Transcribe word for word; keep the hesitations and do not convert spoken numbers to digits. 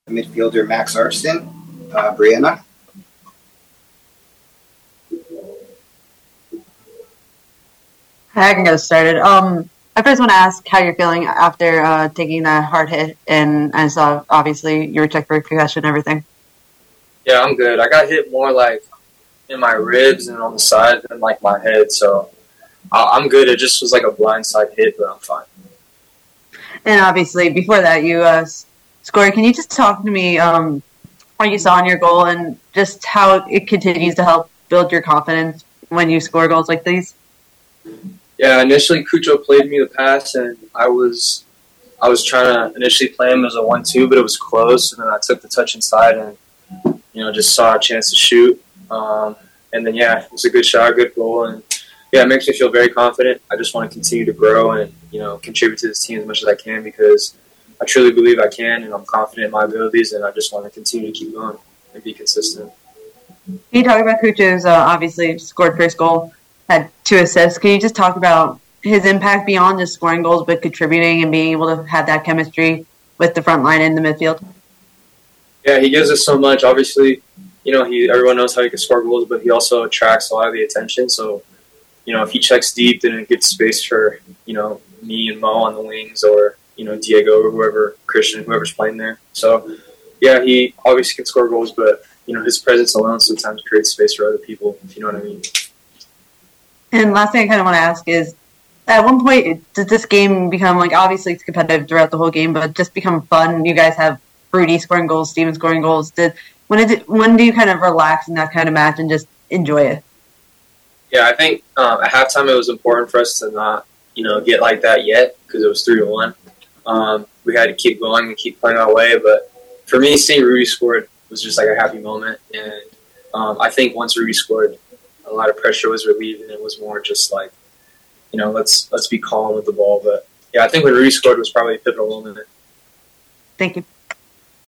midfielder Max Arston. Uh, Brianna? Hi, I can get us started. Um, I first want to ask how you're feeling after uh, taking that hard hit, and I saw obviously you were checked for concussion and everything. Yeah, I'm good. I got hit more like in my ribs and on the side than like my head, so I'm good. It just was like a blindside hit, but I'm fine. And obviously, before that, you uh, scored. Can you just talk to me um, what you saw in your goal and just how it continues to help build your confidence when you score goals like these? Yeah, initially Cucho played me the pass, and I was I was trying to initially play him as a one two, but it was close, and then I took the touch inside and, you know, just saw a chance to shoot. Um, and then, yeah, it was a good shot, a good goal, and, yeah, it makes me feel very confident. I just want to continue to grow and, you know, contribute to this team as much as I can because I truly believe I can, and I'm confident in my abilities, and I just want to continue to keep going and be consistent. Can you talk about Cucho's, uh, obviously, scored first goal, had two assists. Can you just talk about his impact beyond just scoring goals, but contributing and being able to have that chemistry with the front line in the midfield? Yeah, he gives us so much. Obviously, you know, he everyone knows how he can score goals, but he also attracts a lot of the attention. So, you know, if he checks deep, then it gives space for, you know, me and Mo on the wings or, you know, Diego or whoever, Christian, whoever's playing there. So, yeah, he obviously can score goals, but, you know, his presence alone sometimes creates space for other people, if you know what I mean. And last thing I kind of want to ask is, at one point, did this game become, like, obviously it's competitive throughout the whole game, but just become fun? You guys have Rudy scoring goals, Steven scoring goals. Did when is it, when do you kind of relax in that kind of match and just enjoy it? Yeah, I think um, at halftime it was important for us to not, you know, get like that yet because it was three to one. Um, we had to keep going and keep playing our way, but for me, seeing Rudy scored was just like a happy moment, and um, I think once Rudy scored, a lot of pressure was relieved, and it was more just like, you know, let's let's be calm with the ball. But yeah, I think when Rudy scored was probably a pivotal moment. Thank you.